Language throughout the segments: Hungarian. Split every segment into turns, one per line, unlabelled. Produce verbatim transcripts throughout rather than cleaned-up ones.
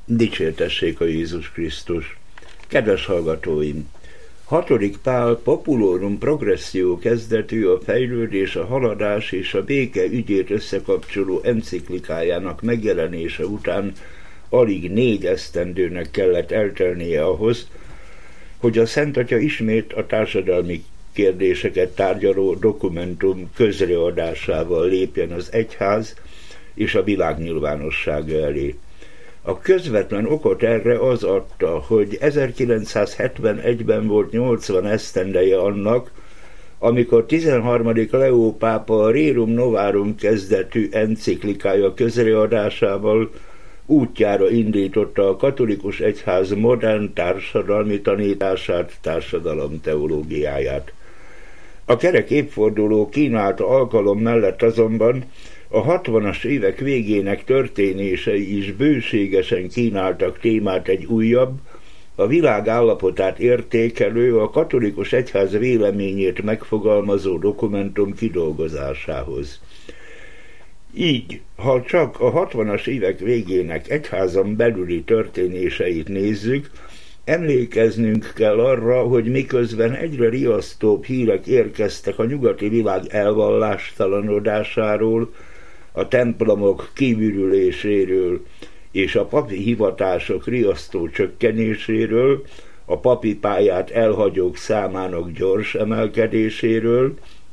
Dicsértessék a Jézus Krisztus! Kedves hallgatóim! Hatodik Pál Populorum Progressio kezdetű, a fejlődés, a haladás és a béke ügyét összekapcsoló enciklikájának megjelenése után alig négy esztendőnek kellett eltelnie ahhoz, hogy a Szent Atya ismét a társadalmi kérdéseket tárgyaló dokumentum közreadásával lépjen az egyház és a világ nyilvánossága elé. A közvetlen okot erre az adta, hogy ezerkilencszázhetvenegyben volt nyolcvan esztendeje annak, amikor tizenharmadik Leó pápa a Rerum Novarum kezdetű enciklikája közreadásával útjára indította a katolikus egyház modern társadalmi tanítását, társadalomteológiáját. A kerek évforduló kínálta alkalom mellett azonban a hatvanas évek végének történései is bőségesen kínáltak témát egy újabb, a világ állapotát értékelő, a katolikus egyház véleményét megfogalmazó dokumentum kidolgozásához. Így, ha csak a hatvanas évek végének egyházon belüli történéseit nézzük, emlékeznünk kell arra, hogy miközben egyre riasztóbb hírek érkeztek a nyugati világ elvallástalanodásról, a templomok kívülüléséről és a papi hivatások riasztó csökkenéséről, a papi pályát elhagyók számának gyors emelkedéséről,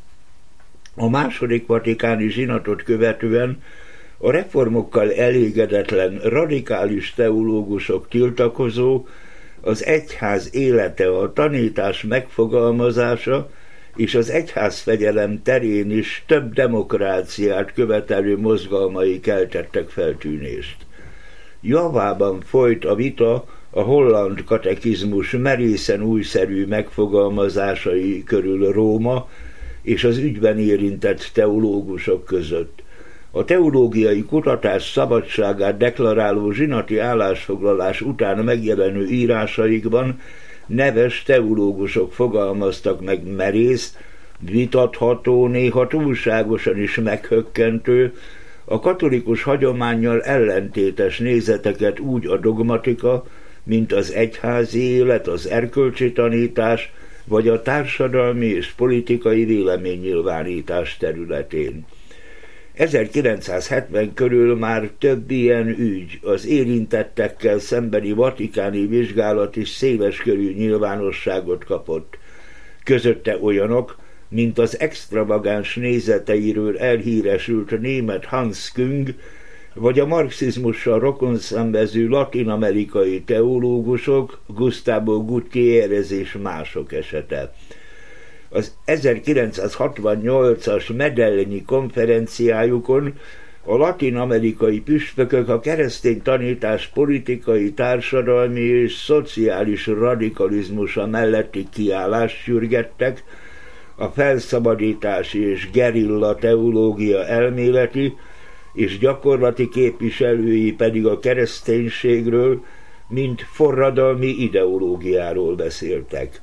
a második vatikáni zsinatot követően a reformokkal elégedetlen radikális teológusok tiltakozó, az egyház élete, a tanítás megfogalmazása és az egyházfegyelem terén is több demokráciát követelő mozgalmai keltettek feltűnést. Javában folyt a vita a holland katekizmus merészen újszerű megfogalmazásai körül Róma és az ügyben érintett teológusok között. A teológiai kutatás szabadságát deklaráló zsinati állásfoglalás után megjelenő írásaikban neves teológusok fogalmaztak meg merész, vitatható, néha túlságosan is meghökkentő, a katolikus hagyománnyal ellentétes nézeteket úgy a dogmatika, mint az egyházi élet, az erkölcsi tanítás, vagy a társadalmi és politikai véleménynyilvánítás területén. ezerkilencszázhetven körül már több ilyen ügy, az érintettekkel szembeni vatikáni vizsgálat is széleskörű nyilvánosságot kapott. Közötte olyanok, mint az extravagáns nézeteiről elhíresült német Hans Küng, vagy a marxizmussal rokonszenvező latin-amerikai teológusok, Gustavo Gutiérrez és mások esete. Az ezerkilencszázhatvannyolcas Medellini konferenciájukon a latin-amerikai püspökök a keresztény tanítás politikai, társadalmi és szociális radikalizmusa melletti kiállást sürgettek, a felszabadítási és gerilla teológia elméleti és gyakorlati képviselői pedig a kereszténységről, mint forradalmi ideológiáról beszéltek.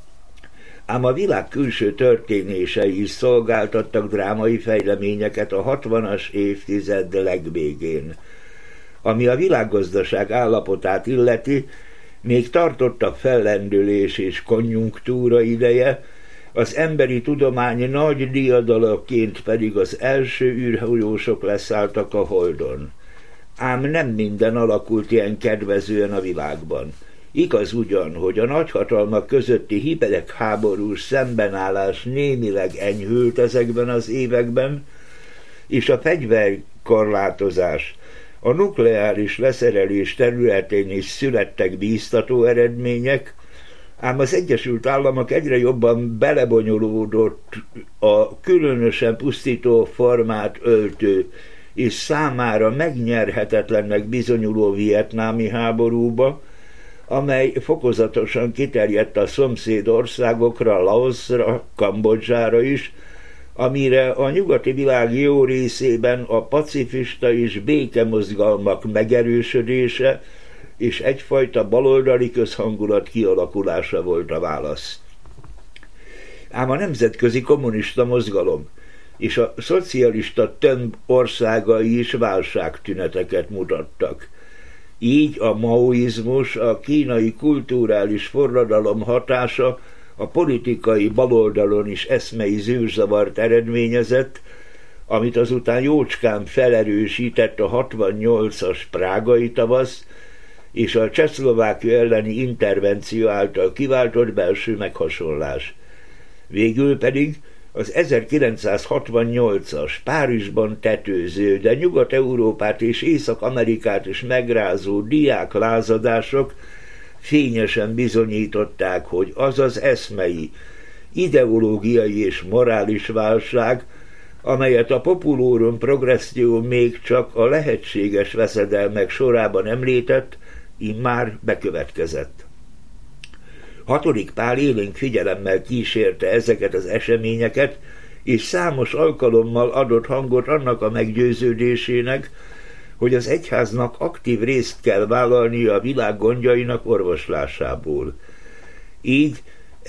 Ám a világ külső történései is szolgáltattak drámai fejleményeket a hatvanas évtized legvégén. Ami a világgazdaság állapotát illeti, még tartott a fellendülés és konjunktúra ideje, az emberi tudomány nagy diadalaként pedig az első űrhajósok leszálltak a Holdon. Ám nem minden alakult ilyen kedvezően a világban. Igaz ugyan, hogy a nagyhatalmak közötti hidegháborús szembenállás némileg enyhült ezekben az években, és a fegyverkorlátozás, a nukleáris leszerelés területén is születtek bíztató eredmények, ám az Egyesült Államok egyre jobban belebonyolódott a különösen pusztító formát öltő és számára megnyerhetetlennek bizonyuló vietnámi háborúba, amely fokozatosan kiterjedt a szomszéd országokra, Laoszra, Kambodzsára is, amire a nyugati világ jó részében a pacifista és békemozgalmak megerősödése és egyfajta baloldali közhangulat kialakulása volt a válasz. Ám a nemzetközi kommunista mozgalom és a szocialista tömb országai is válságtüneteket mutattak. Így a maoizmus, a kínai kulturális forradalom hatása a politikai baloldalon is eszmei zűrzavart eredményezett, amit azután jócskán felerősített a hatvannyolcas prágai tavasz és a Csehszlovákia elleni intervenció által kiváltott belső meghasonlás. Végül pedig az ezerkilencszázhatvannyolcas Párizsban tetőző, de Nyugat-Európát és Észak-Amerikát is megrázó diák lázadások fényesen bizonyították, hogy az az eszmei, ideológiai és morális válság, amelyet a Populorum Progressio még csak a lehetséges veszedelmek sorában említett, immár bekövetkezett. Hatodik Pál élénk figyelemmel kísérte ezeket az eseményeket, és számos alkalommal adott hangot annak a meggyőződésének, hogy az egyháznak aktív részt kell vállalnia a világ gondjainak orvoslásából. Így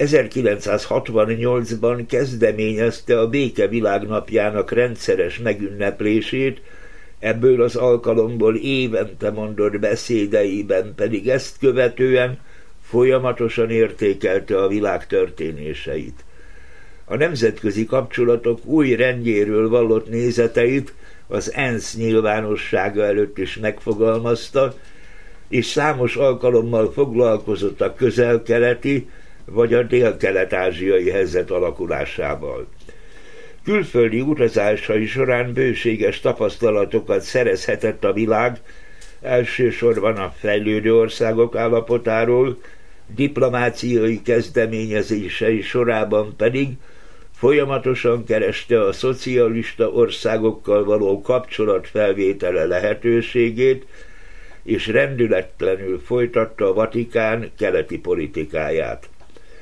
ezerkilencszázhatvannyolcban kezdeményezte a Béke Világnapjának rendszeres megünneplését, ebből az alkalomból évente mondott beszédeiben pedig ezt követően folyamatosan értékelte a világ történéseit. A nemzetközi kapcsolatok új rendjéről vallott nézeteit az ENSZ nyilvánossága előtt is megfogalmazta, és számos alkalommal foglalkozott a közel-keleti vagy a dél-kelet-ázsiai helyzet alakulásával. Külföldi utazásai során bőséges tapasztalatokat szerezhetett a világ, elsősorban a fejlődő országok állapotáról, diplomáciai kezdeményezései sorában pedig folyamatosan kereste a szocialista országokkal való kapcsolatfelvétele lehetőségét, és rendületlenül folytatta a Vatikán keleti politikáját.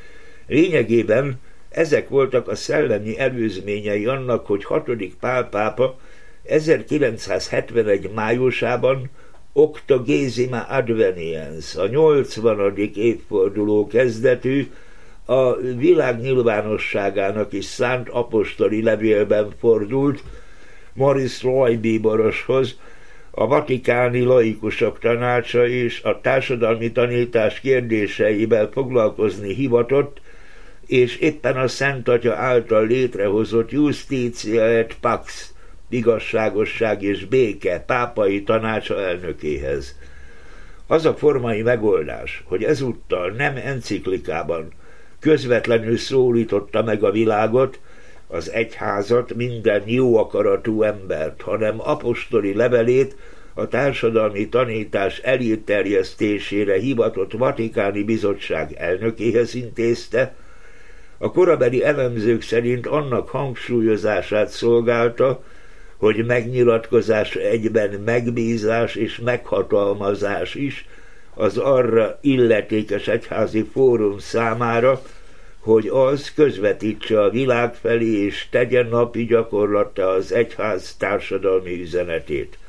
Lényegében ezek voltak a szellemi előzményei annak, hogy hatodik Pál pápa ezerkilencszázhetvenegy májusában Octogesima Adveniens, a nyolcvanadik évforduló kezdetű, a világ nyilvánosságának is szánt apostoli levélben fordult Maurice Roy bíboroshoz, a vatikáni laikusok tanácsa és a társadalmi tanítás kérdéseivel foglalkozni hivatott, és éppen a Szent Atya által létrehozott Justitia et Pax, igazságosság és béke pápai tanácsa elnökéhez. Az a formai megoldás, hogy ezúttal nem enciklikában közvetlenül szólította meg a világot, az egyházat, minden jó akaratú embert, hanem apostoli levelét a társadalmi tanítás elterjesztésére hivatott Vatikáni Bizottság elnökéhez intézte, a korabeli elemzők szerint annak hangsúlyozását szolgálta, hogy megnyilatkozás egyben megbízás és meghatalmazás is az arra illetékes egyházi fórum számára, hogy az közvetítse a világ felé és tegyen napi gyakorlattá az egyház társadalmi üzenetét.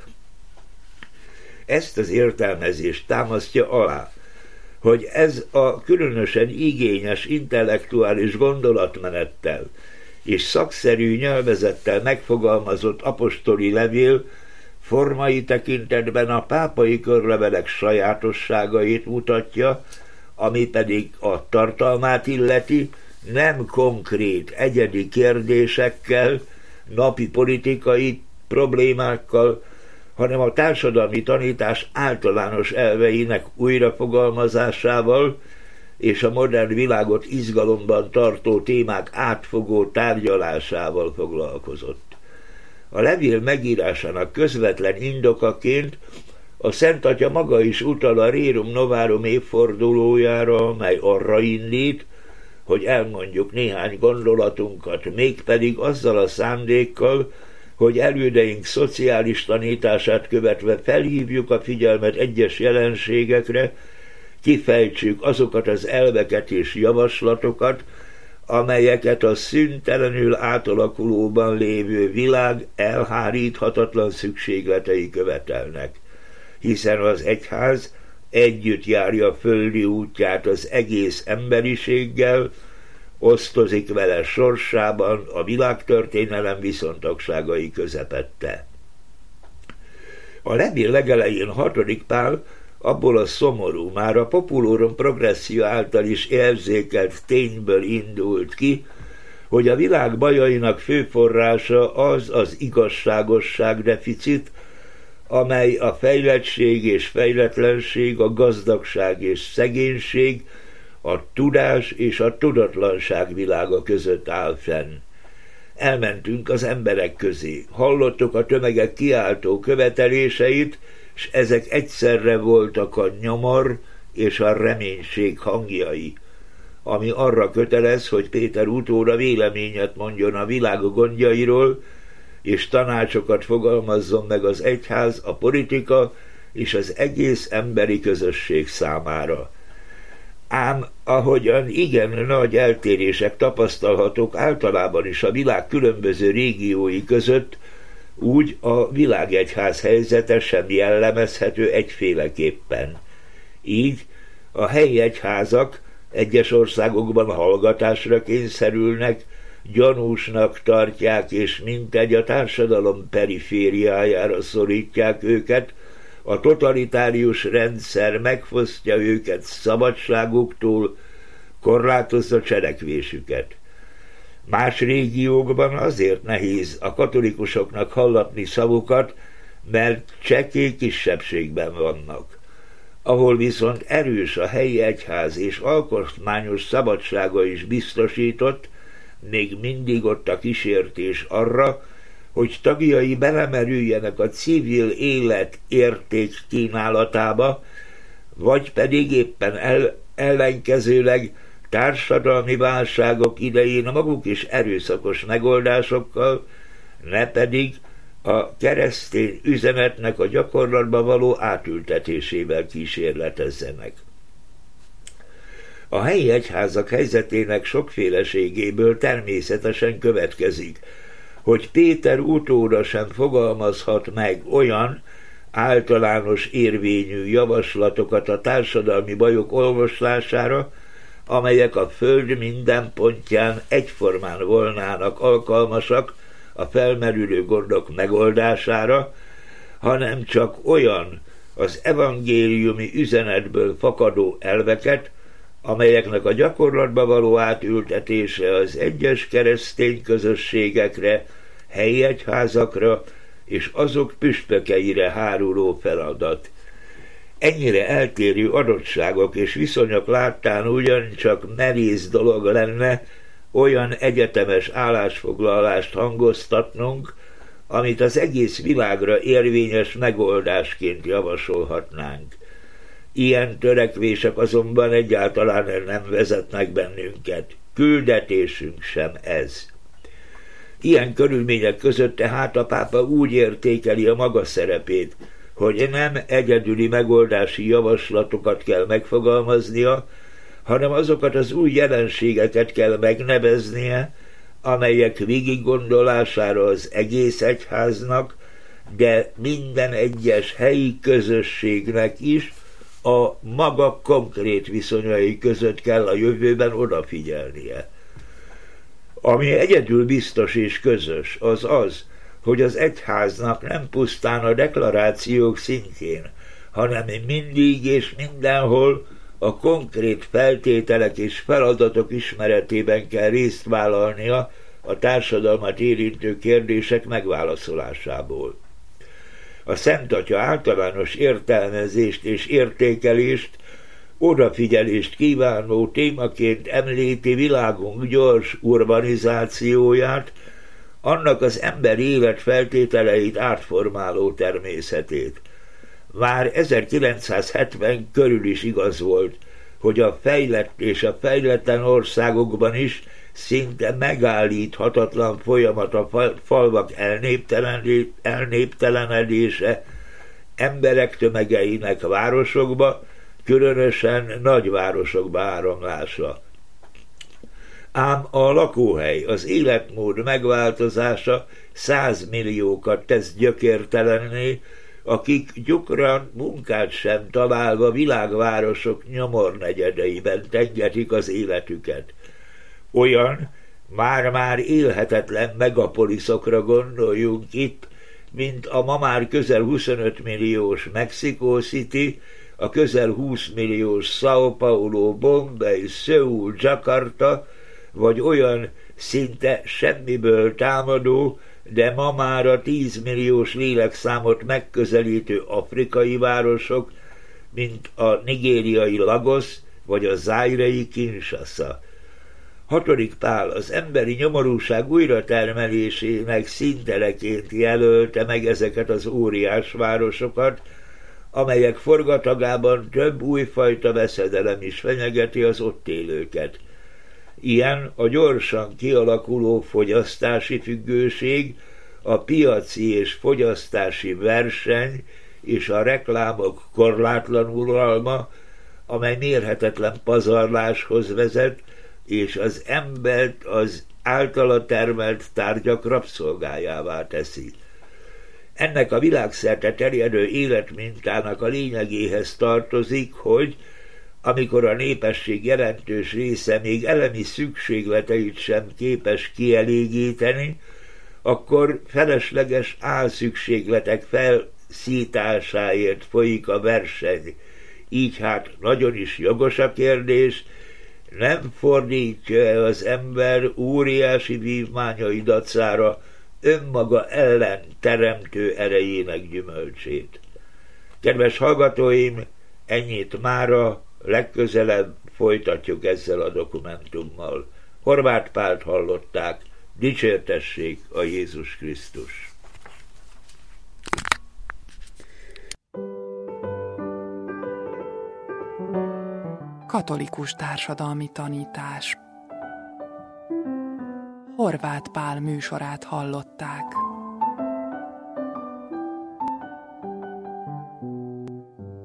Ezt az értelmezést támasztja alá, hogy ez a különösen igényes intellektuális gondolatmenettel és szakszerű nyelvezettel megfogalmazott apostoli levél formai tekintetben a pápai körlevelek sajátosságait mutatja, ami pedig a tartalmát illeti, nem konkrét egyedi kérdésekkel, napi politikai problémákkal, hanem a társadalmi tanítás általános elveinek újrafogalmazásával és a modern világot izgalomban tartó témák átfogó tárgyalásával foglalkozott. A levél megírásának közvetlen indokaként a Szent Atya maga is utal a Rerum Novarum évfordulójára, mely arra indít, hogy elmondjuk néhány gondolatunkat, mégpedig azzal a szándékkal, hogy elődeink szociális tanítását követve felhívjuk a figyelmet egyes jelenségekre, kifejtsük azokat az elveket és javaslatokat, amelyeket a szüntelenül átalakulóban lévő világ elháríthatatlan szükségletei követelnek, hiszen az egyház együtt járja földi útját az egész emberiséggel, osztozik vele sorsában a világtörténelem viszontagságai közepette. A levél legelején hatodik Pál abból a szomorú, már a populorum progresszió által is érzékelt tényből indult ki, hogy a világ bajainak fő forrása az az igazságosság deficit, amely a fejlettség és fejletlenség, a gazdagság és szegénység, a tudás és a tudatlanság világa között áll fenn. Elmentünk az emberek közé, hallottuk a tömegek kiáltó követeléseit, s ezek egyszerre voltak a nyomor és a reménység hangjai, ami arra kötelez, hogy Péter utóra véleményet mondjon a világ gondjairól, és tanácsokat fogalmazzon meg az egyház, a politika és az egész emberi közösség számára. Ám ahogyan igen nagy eltérések tapasztalhatók általában is a világ különböző régiói között, úgy a világegyház helyzete sem jellemezhető egyféleképpen. Így a helyi egyházak egyes országokban hallgatásra kényszerülnek, gyanúsnak tartják és mintegy a társadalom perifériájára szorítják őket, a totalitárius rendszer megfosztja őket szabadságuktól, korlátozza cselekvésüket. Más régiókban azért nehéz a katolikusoknak hallatni szavukat, mert csekély kisebbségben vannak. Ahol viszont erős a helyi egyház és alkotmányos szabadsága is biztosított, még mindig ott a kísértés arra, hogy tagjai belemerüljenek a civil élet érték kínálatába, vagy pedig éppen el, ellenkezőleg társadalmi válságok idején a maguk is erőszakos megoldásokkal, ne pedig a keresztény üzenetnek a gyakorlatba való átültetésével kísérletezzenek. A helyi egyházak helyzetének sokféleségéből természetesen következik, hogy Péter utóra sem fogalmazhat meg olyan általános érvényű javaslatokat a társadalmi bajok olvaslására, amelyek a föld minden pontján egyformán volnának alkalmasak a felmerülő gondok megoldására, hanem csak olyan az evangéliumi üzenetből fakadó elveket, amelyeknek a gyakorlatba való átültetése az egyes keresztény közösségekre, helyi egyházakra és azok püspökeire háruló feladat. Ennyire eltérő adottságok és viszonyok láttán ugyancsak merész dolog lenne olyan egyetemes állásfoglalást hangoztatnunk, amit az egész világra érvényes megoldásként javasolhatnánk. Ilyen törekvések azonban egyáltalán nem vezetnek bennünket. Küldetésünk sem ez. Ilyen körülmények között tehát a pápa úgy értékeli a maga szerepét, hogy nem egyedüli megoldási javaslatokat kell megfogalmaznia, hanem azokat az új jelenségeket kell megneveznie, amelyek végiggondolására az egész egyháznak, de minden egyes helyi közösségnek is a maga konkrét viszonyai között kell a jövőben odafigyelnie. Ami egyedül biztos és közös, az az, hogy az egyháznak nem pusztán a deklarációk szintjén, hanem mindig és mindenhol a konkrét feltételek és feladatok ismeretében kell részt vállalnia a társadalmat érintő kérdések megválaszolásából. A Szent Atya általános értelmezést és értékelést, odafigyelést kívánó témaként említi világunk gyors urbanizációját, annak az ember élet feltételeit átformáló természetét. Már ezerkilencszázhetven körül is igaz volt, hogy a fejlett és a fejletlen országokban is szinte megállíthatatlan folyamat a falvak elnéptelenedése, emberek tömegeinek városokba, különösen nagyvárosokba áramlása. Ám a lakóhely, az életmód megváltozása százmilliókat tesz gyökértelenné, akik gyakran munkát sem találva világvárosok nyomornegyedeiben tengetik az életüket. Olyan már-már élhetetlen megapoliszokra gondoljunk itt, mint a ma már közel huszonöt milliós Mexico City, a közel húsz milliós São Paulo, Bombay, Szöul, Jakarta, vagy olyan szinte semmiből támadó, de ma már a tíz milliós lélekszámot megközelítő afrikai városok, mint a nigériai Lagos vagy a zairei Kinshasa. Hatodik Pál az emberi nyomorúság újratermelésének színteleként jelölte meg ezeket az óriás városokat, amelyek forgatagában több újfajta veszedelem is fenyegeti az ott élőket. Ilyen a gyorsan kialakuló fogyasztási függőség, a piaci és fogyasztási verseny és a reklámok korlátlan uralma, amely mérhetetlen pazarláshoz vezet, és az embert az általa termelt tárgyak rabszolgájává teszi. Ennek a világszerte terjedő életmintának a lényegéhez tartozik, hogy amikor a népesség jelentős része még elemi szükségleteit sem képes kielégíteni, akkor felesleges álszükségletek felszításáért folyik a verseny. Így hát nagyon is jogos a kérdés, nem fordítja az ember óriási vívmányai dacára önmaga ellen teremtő erejének gyümölcsét. Kedves hallgatóim, ennyit mára, legközelebb folytatjuk ezzel a dokumentummal. Horváth Pált hallották, dicsértessék a Jézus Krisztus!
Katolikus társadalmi tanítás. Horváth Pál műsorát hallották.